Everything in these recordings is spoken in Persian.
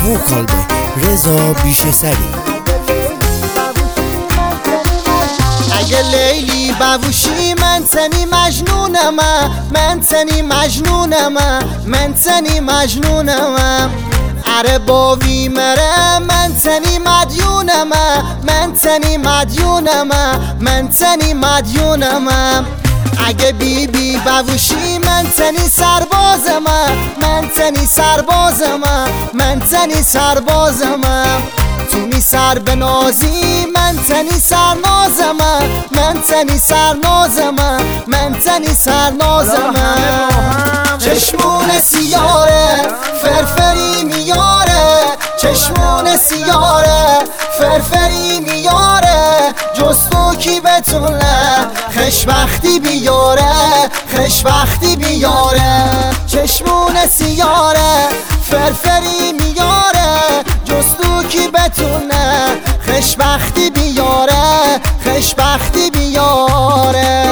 وکال به رضا بیشه سری. اگه لیلی بوشی من تنی مجنونم، من تنی مجنونم، من تنی مجنونم. اره باوی مره من تنی مدیونم، من تنی مدیونم، من تنی مدیونم. اگه بی بی بوشی من تنی سربازم، من تنی سربازم، من تنی سربازم. تو می سر بنازی من تنی سرنازم، من تنی سرنازم، من تنی سرنازم. چشمون سیاره فرفری میاره، چشمون سیاره فرفری میاره. جز تو کی بتونه خوشبختی بیاره، خوشبختی بیاره. چشمون سیاره فرفری میاره، جز تو کی بتونه خوشبختی بیاره، خوشبختی بیاره.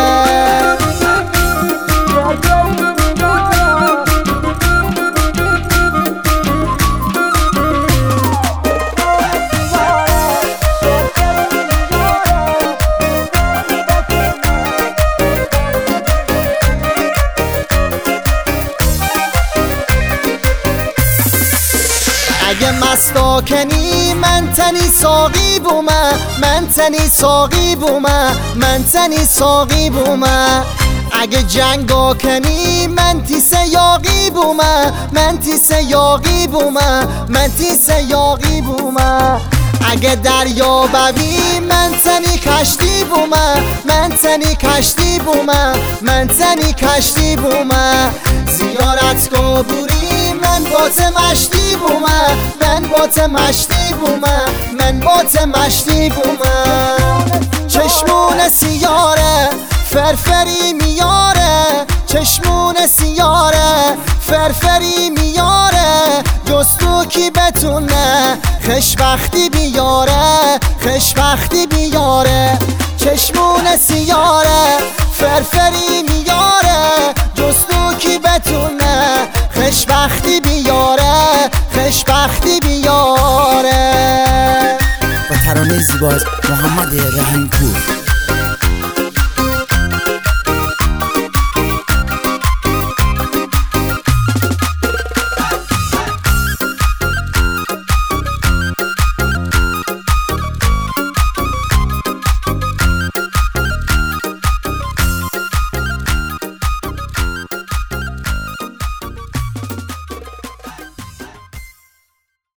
اگه مستاکنی من تنی ساقی بومه، من تنی ساقی بومه، من تنی ساقی بومه. اگه جنگا کنی من تی سیاقی بومه، من تی سیاقی بومه، من تی سیاقی بومه. اگه دریا بوی من تنی کشتی بومه، من تنی کشتی بومه، من تنی کشتی بومه. زیارت کابوری من بات مشتی بومه، من بات مشتی بومه، من بات مشتی بومه. چشمون سیاره فرفری میاره، چشمون سیاره فرفری میاره. جز تو کی بتونه خوشبختی بیاره، خوشبختی بیاره. چشمون سیاره فرفری میاره، جز تو کی بتونه خوشبختی بیاره، خوشبختی بیاره. و ترانه زیبا از محمد رحیم‌پور.